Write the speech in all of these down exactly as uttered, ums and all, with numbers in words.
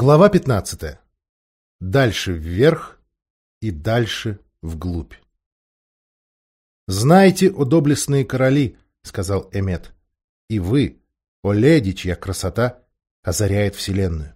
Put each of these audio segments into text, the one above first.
Глава пятнадцатая. Дальше вверх и дальше вглубь. «Знайте, о доблестные короли, — сказал Эмет, — и вы, о леди, чья красота озаряет вселенную.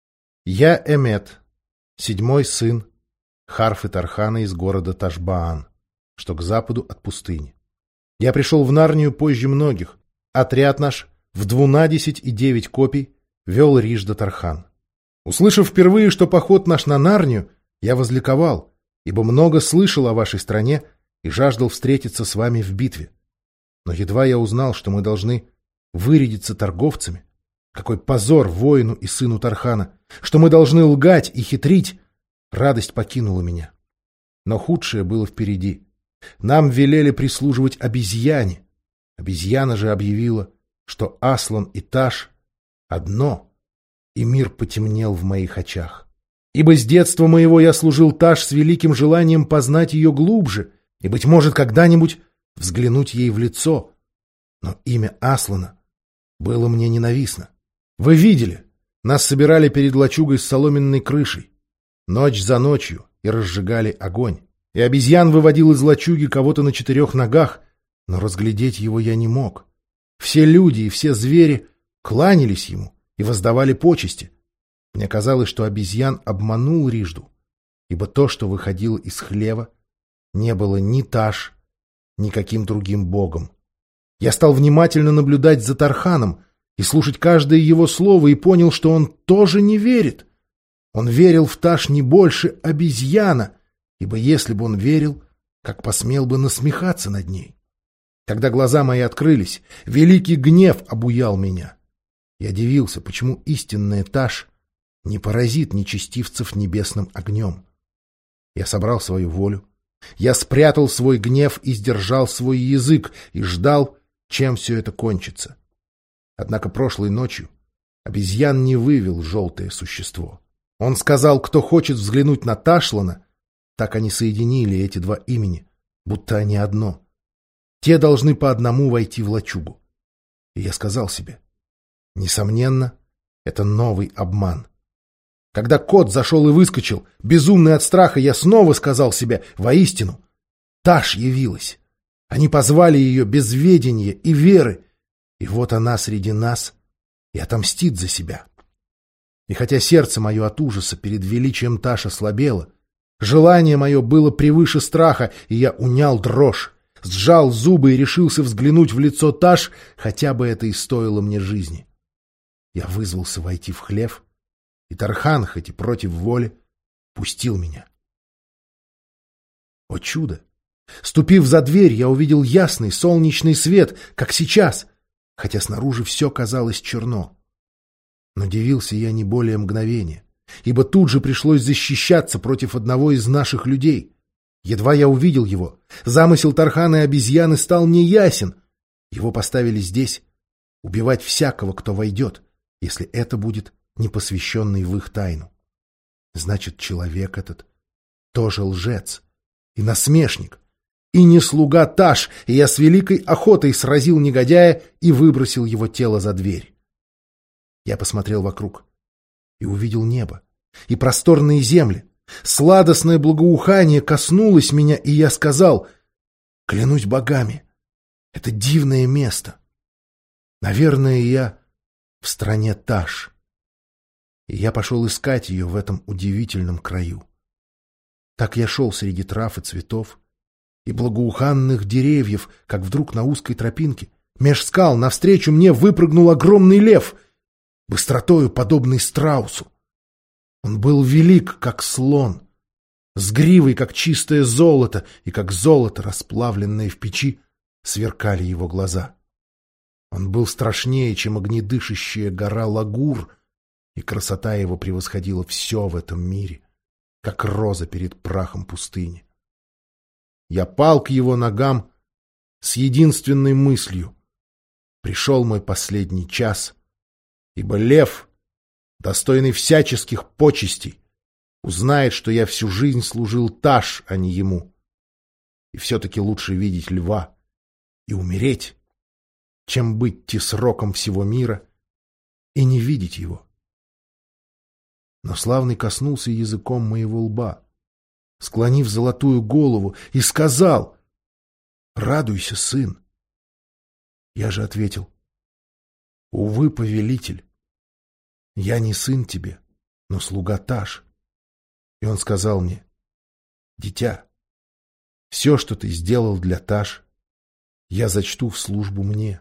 Я Эмет, седьмой сын Харфы Тархана из города Ташбаан, что к западу от пустыни. Я пришел в Нарнию позже многих. Отряд наш в двунадесять и девять копий вел Рижда Тархан. Услышав впервые, что поход наш на Нарнию, я возликовал, ибо много слышал о вашей стране и жаждал встретиться с вами в битве. Но едва я узнал, что мы должны вырядиться торговцами, какой позор воину и сыну Тархана, что мы должны лгать и хитрить, радость покинула меня. Но худшее было впереди. Нам велели прислуживать обезьяне. Обезьяна же объявила, что Аслан и Таш одно, и мир потемнел в моих очах. Ибо с детства моего я служил Таш с великим желанием познать ее глубже и, быть может, когда-нибудь взглянуть ей в лицо. Но имя Аслана было мне ненавистно. Вы видели, нас собирали перед лачугой с соломенной крышей, ночь за ночью, и разжигали огонь. И обезьян выводил из лачуги кого-то на четырех ногах, но разглядеть его я не мог. Все люди и все звери кланялись ему и воздавали почести. Мне казалось, что обезьян обманул Рижду, ибо то, что выходило из хлева, не было ни Таш, ни каким другим богом. Я стал внимательно наблюдать за Тарханом и слушать каждое его слово, и понял, что он тоже не верит. Он верил в Таш не больше обезьяна, ибо если бы он верил, как посмел бы насмехаться над ней. Когда глаза мои открылись, великий гнев обуял меня. Я дивился, почему истинная Таш не поразит нечестивцев небесным огнем. Я собрал свою волю, я спрятал свой гнев и сдержал свой язык, и ждал, чем все это кончится. Однако прошлой ночью обезьян не вывел желтое существо. Он сказал, кто хочет взглянуть на Ташлана, так они соединили эти два имени, будто они одно. Те должны по одному войти в лачугу. И я сказал себе, несомненно, это новый обман. Когда кот зашел и выскочил, безумный от страха, я снова сказал себе, воистину, Таш явилась. Они позвали ее без ведения и веры, и вот она среди нас и отомстит за себя. И хотя сердце мое от ужаса перед величием Таш ослабело, желание мое было превыше страха, и я унял дрожь, сжал зубы и решился взглянуть в лицо Таш, хотя бы это и стоило мне жизни. Я вызвался войти в хлев, и Тархан, хоть и против воли, пустил меня. О чудо! Ступив за дверь, я увидел ясный солнечный свет, как сейчас, хотя снаружи все казалось черно. Но дивился я не более мгновения, ибо тут же пришлось защищаться против одного из наших людей. Едва я увидел его, замысел Тархана и обезьяны стал мне ясен. Его поставили здесь убивать всякого, кто войдет, если это будет не посвященный в их тайну. Значит, человек этот тоже лжец и насмешник, и не слуга Таш, и я с великой охотой сразил негодяя и выбросил его тело за дверь. Я посмотрел вокруг и увидел небо и просторные земли. Сладостное благоухание коснулось меня, и я сказал, клянусь богами, это дивное место. Наверное, я в стране Таш. И я пошел искать ее в этом удивительном краю. Так я шел среди трав и цветов и благоуханных деревьев, как вдруг на узкой тропинке меж скал навстречу мне выпрыгнул огромный лев, быстротою подобный страусу. Он был велик, как слон, с гривой, как чистое золото, и как золото, расплавленное в печи, сверкали его глаза. Он был страшнее, чем огнедышащая гора Лагур, и красота его превосходила все в этом мире, как роза перед прахом пустыни. Я пал к его ногам с единственной мыслью: пришел мой последний час, ибо лев, достойный всяческих почестей, узнает, что я всю жизнь служил Таш, а не ему. И все-таки лучше видеть льва и умереть, чем быть тесроком всего мира и не видеть его. Но славный коснулся языком моего лба, склонив золотую голову, и сказал: «Радуйся, сын». Я же ответил: «Увы, повелитель, я не сын тебе, но слуга Таш». И он сказал мне: «Дитя, все, что ты сделал для Таш, я зачту в службу мне».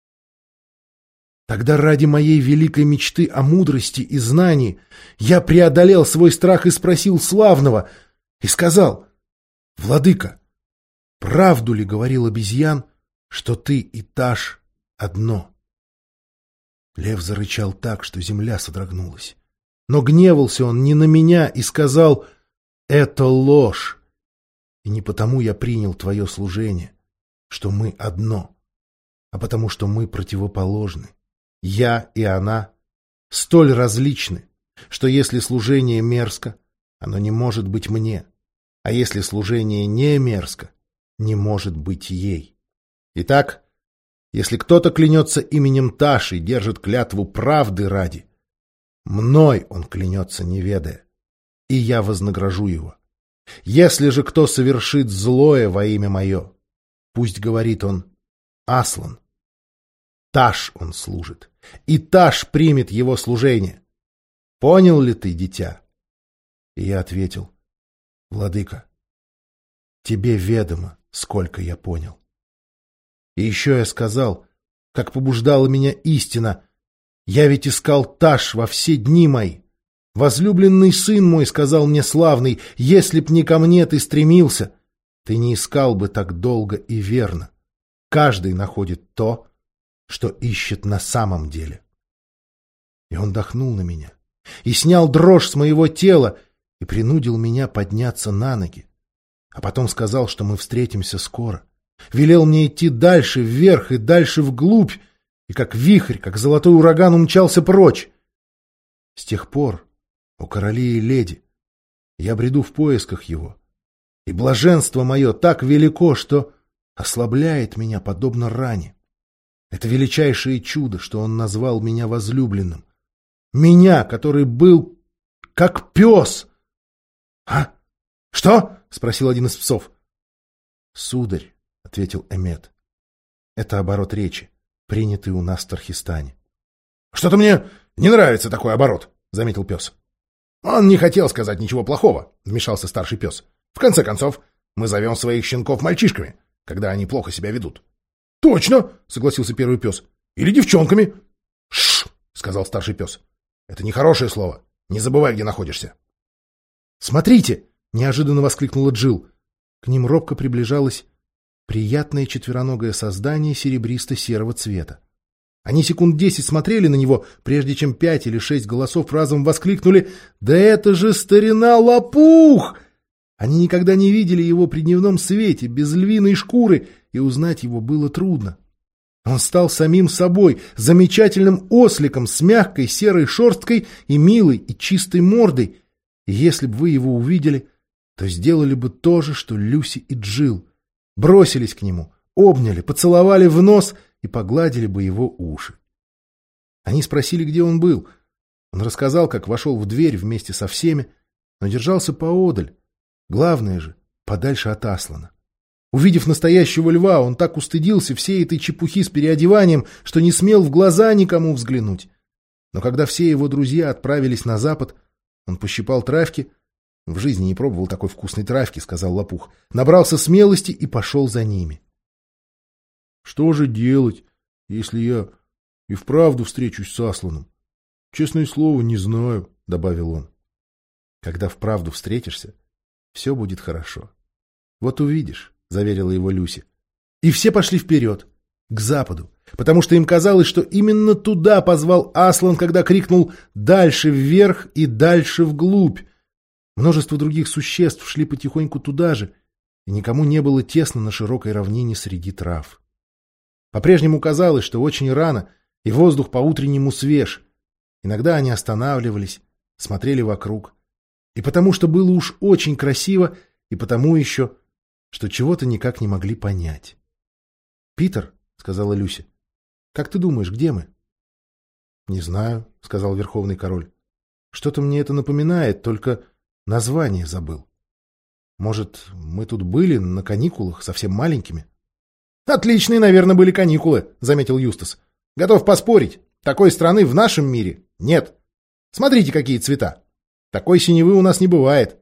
Тогда ради моей великой мечты о мудрости и знании я преодолел свой страх и спросил славного, и сказал: «Владыка, правду ли говорил обезьян, что ты и Таш одно?» Лев зарычал так, что земля содрогнулась. Но гневался он не на меня и сказал: «Это ложь. И не потому я принял твое служение, что мы одно, а потому что мы противоположны. Я и она столь различны, что если служение мерзко, оно не может быть мне, а если служение не мерзко, не может быть ей. Итак, если кто-то клянется именем Таши и держит клятву правды ради, мной он клянется, не ведая, и я вознагражу его. Если же кто совершит злое во имя мое, пусть говорит он: Аслан. Таш он служит, и Таш примет его служение. Понял ли ты, дитя?» И я ответил: «Владыка, тебе ведомо, сколько я понял». И еще я сказал, как побуждала меня истина: «Я ведь искал Таш во все дни мои. Возлюбленный сын мой, — сказал мне славный, — если б не ко мне ты стремился, ты не искал бы так долго и верно. Каждый находит то, что ищет на самом деле». И он дохнул на меня и снял дрожь с моего тела и принудил меня подняться на ноги. А потом сказал, что мы встретимся скоро. Велел мне идти дальше вверх и дальше вглубь, и как вихрь, как золотой ураган умчался прочь. С тех пор, о короли и леди, я бреду в поисках его, и блаженство мое так велико, что ослабляет меня подобно ране. Это величайшее чудо, что он назвал меня возлюбленным. Меня, который был как пес. — А? Что? — спросил один из псов. — Сударь, — ответил Эмет, — это оборот речи, принятый у нас в Тархистане. — Что-то мне не нравится такой оборот, — заметил пес. — Он не хотел сказать ничего плохого, — вмешался старший пес. — В конце концов, мы зовем своих щенков мальчишками, когда они плохо себя ведут. — Точно, — согласился первый пес. — Или девчонками. — Шш, — сказал старший пес. — Это нехорошее слово. Не забывай, где находишься. — Смотрите! — неожиданно воскликнула Джилл. К ним робко приближалось приятное четвероногое создание серебристо-серого цвета. Они секунд десять смотрели на него, прежде чем пять или шесть голосов разом воскликнули: «Да это же старина Лопух!» Они никогда не видели его при дневном свете, без львиной шкуры, и узнать его было трудно. Он стал самим собой, замечательным осликом с мягкой серой шерсткой и милой и чистой мордой. И если бы вы его увидели, то сделали бы то же, что Люси и Джилл. Бросились к нему, обняли, поцеловали в нос и погладили бы его уши. Они спросили, где он был. Он рассказал, как вошел в дверь вместе со всеми, но держался поодаль. Главное же, подальше от Аслана. Увидев настоящего льва, он так устыдился всей этой чепухи с переодеванием, что не смел в глаза никому взглянуть. Но когда все его друзья отправились на запад, он пощипал травки. В жизни не пробовал такой вкусной травки, — сказал Лопух. Набрался смелости и пошел за ними. — Что же делать, если я и вправду встречусь с Асланом? Честное слово, не знаю, — добавил он. — Когда вправду встретишься, все будет хорошо. Вот увидишь, — заверила его Люси. И все пошли вперед, к западу, потому что им казалось, что именно туда позвал Аслан, когда крикнул «дальше вверх и дальше вглубь». Множество других существ шли потихоньку туда же, и никому не было тесно на широкой равнине среди трав. По-прежнему казалось, что очень рано, и воздух по-утреннему свеж. Иногда они останавливались, смотрели вокруг. И потому что было уж очень красиво, и потому еще, что чего-то никак не могли понять. — Питер, — сказала Люси, — как ты думаешь, где мы? — Не знаю, — сказал Верховный Король. — Что-то мне это напоминает, только название забыл. Может, мы тут были на каникулах, совсем маленькими? — Отличные, наверное, были каникулы, — заметил Юстас. — Готов поспорить, такой страны в нашем мире нет. Смотрите, какие цвета. Такой синевы у нас не бывает.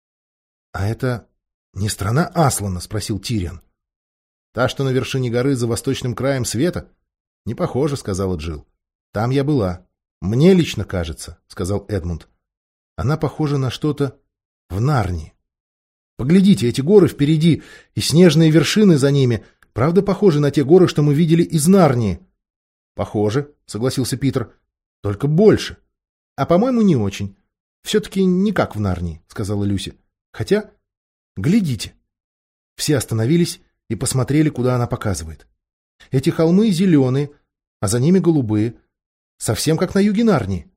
— А это не страна Аслана? — спросил Тириан. — Та, что на вершине горы за восточным краем света? — Не похоже, — сказала Джилл. — Там я была. — Мне лично кажется, — сказал Эдмунд. — Она похожа на что-то в Нарнии. Поглядите, эти горы впереди и снежные вершины за ними, правда, похожи на те горы, что мы видели из Нарнии? — Похоже, — согласился Питер. — Только больше. А, по-моему, не очень. Все-таки не как в Нарнии, — сказала Люси. Хотя, глядите. Все остановились и посмотрели, куда она показывает. Эти холмы зеленые, а за ними голубые. Совсем как на юге Нарнии.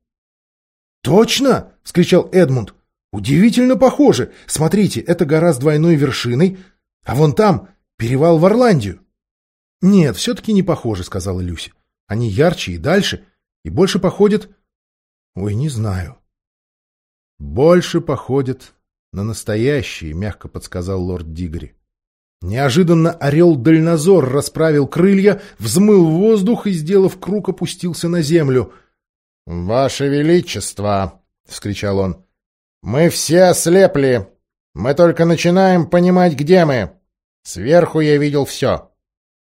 — Точно! — вскричал Эдмунд. — Удивительно похоже. Смотрите, это гора с двойной вершиной, а вон там перевал в Орландию. — Нет, все-таки не похоже, — сказала Люси. Они ярче и дальше, и больше походят... Ой, не знаю. — Больше походят на настоящие, — мягко подсказал лорд Дигори. Неожиданно орел-дальнозор расправил крылья, взмыл в воздух и, сделав круг, опустился на землю. — Ваше Величество! — вскричал он. — Мы все ослепли. Мы только начинаем понимать, где мы. Сверху я видел все.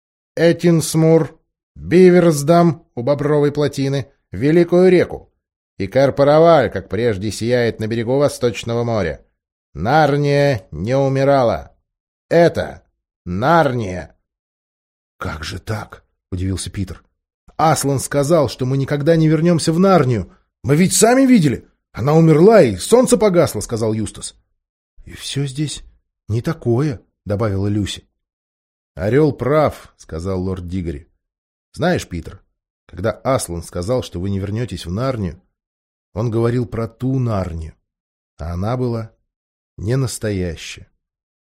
Этинсмур, Биверсдам у Бобровой плотины, Великую реку. И Карпараваль, как прежде, сияет на берегу Восточного моря. Нарния не умирала. Это Нарния. — Как же так? — удивился Питер. — Аслан сказал, что мы никогда не вернемся в Нарнию. Мы ведь сами видели. Она умерла, и солнце погасло, — сказал Юстас. — И все здесь не такое, — добавила Люси. — Орел прав, — сказал лорд Дигори. — Знаешь, Питер, когда Аслан сказал, что вы не вернетесь в Нарнию, он говорил про ту Нарнию, а она была не настоящая.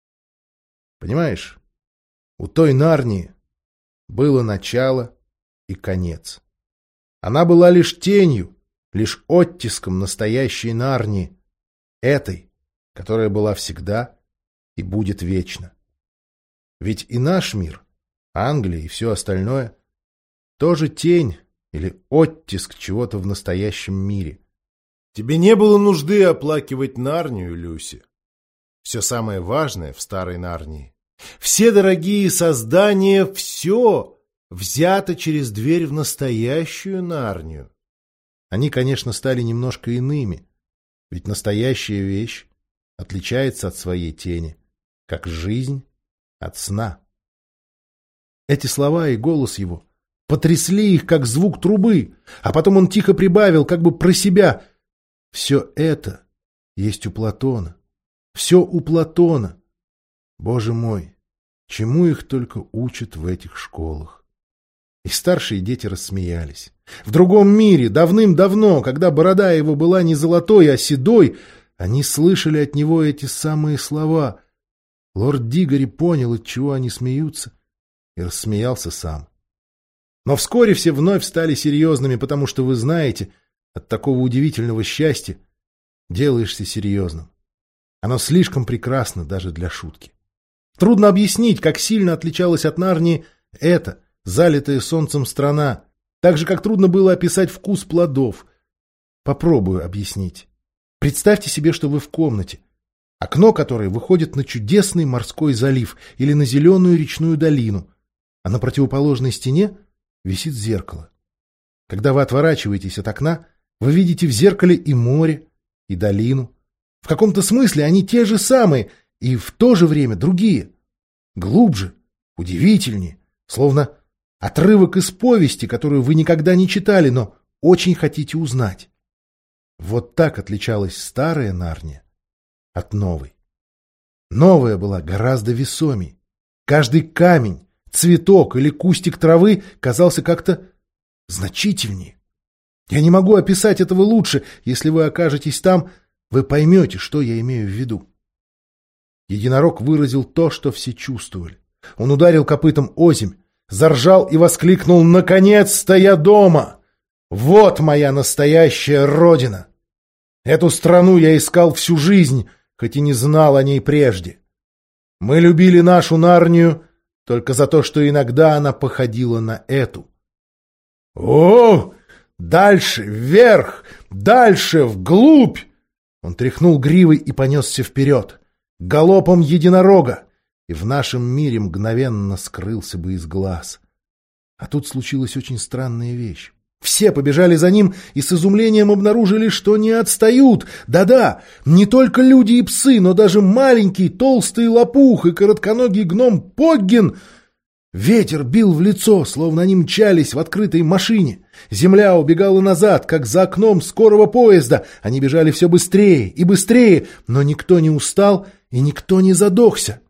Понимаешь, у той Нарнии было начало и конец. Она была лишь тенью, лишь оттиском настоящей Нарнии, этой, которая была всегда и будет вечно. Ведь и наш мир, Англия и все остальное, тоже тень или оттиск чего-то в настоящем мире. Тебе не было нужды оплакивать Нарнию, Люси. Все самое важное в старой Нарнии. Все дорогие создания, все взято через дверь в настоящую Нарнию. Они, конечно, стали немножко иными, ведь настоящая вещь отличается от своей тени, как жизнь от сна. Эти слова и голос его потрясли их, как звук трубы, а потом он тихо прибавил, как бы про себя: «Все это есть у Платона, все у Платона. Боже мой, чему их только учат в этих школах». И старшие дети рассмеялись. В другом мире, давным-давно, когда борода его была не золотой, а седой, они слышали от него эти самые слова. Лорд Дигори понял, от чего они смеются, и рассмеялся сам. Но вскоре все вновь стали серьезными, потому что, вы знаете, от такого удивительного счастья делаешься серьезным. Оно слишком прекрасно даже для шутки. Трудно объяснить, как сильно отличалась от Нарнии эта, залитая солнцем страна, так же, как трудно было описать вкус плодов. Попробую объяснить. Представьте себе, что вы в комнате, окно которой выходит на чудесный морской залив или на зеленую речную долину, а на противоположной стене висит зеркало. Когда вы отворачиваетесь от окна, вы видите в зеркале и море, и долину. В каком-то смысле они те же самые, и в то же время другие. Глубже, удивительнее, словно отрывок из повести, которую вы никогда не читали, но очень хотите узнать. Вот так отличалась старая Нарния от новой. Новая была гораздо весомей. Каждый камень, цветок или кустик травы казался как-то значительнее. Я не могу описать этого лучше. Если вы окажетесь там, вы поймете, что я имею в виду. Единорог выразил то, что все чувствовали. Он ударил копытом озимь, заржал и воскликнул: «Наконец-то я дома! Вот моя настоящая родина!» Эту страну я искал всю жизнь, хоть и не знал о ней прежде. Мы любили нашу Нарнию только за то, что иногда она походила на эту. О, дальше, вверх, дальше, вглубь! Он тряхнул гривой и понесся вперед, галопом единорога, и в нашем мире мгновенно скрылся бы из глаз. А тут случилась очень странная вещь. Все побежали за ним и с изумлением обнаружили, что не отстают. Да-да, не только люди и псы, но даже маленький толстый лопух и коротконогий гном Поггин. Ветер бил в лицо, словно они мчались в открытой машине. Земля убегала назад, как за окном скорого поезда. Они бежали все быстрее и быстрее, но никто не устал и никто не задохся.